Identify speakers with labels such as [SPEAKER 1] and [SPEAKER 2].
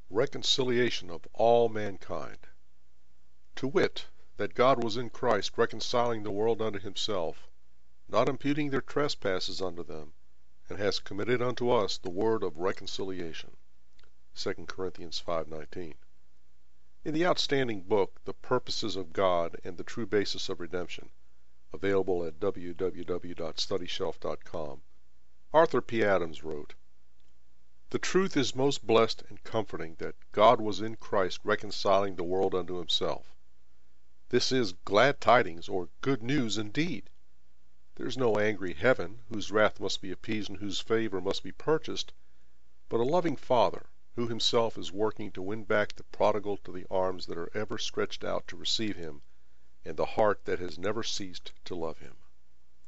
[SPEAKER 1] reconciliation of all mankind. To wit, that God was in Christ reconciling the world unto himself, not imputing their trespasses unto them, and has committed unto us the word of reconciliation. 2 Corinthians 5:19. In the outstanding book, The Purposes of God and the True Basis of Redemption, available at www.studyshelf.com, Arthur P. Adams wrote, "The truth is most blessed and comforting that God was in Christ reconciling the world unto himself. This is glad tidings, or good news indeed. There is no angry heaven, whose wrath must be appeased and whose favor must be purchased, but a loving Father, who himself is working to win back the prodigal to the arms that are ever stretched out to receive him, and the heart that has never ceased to love him."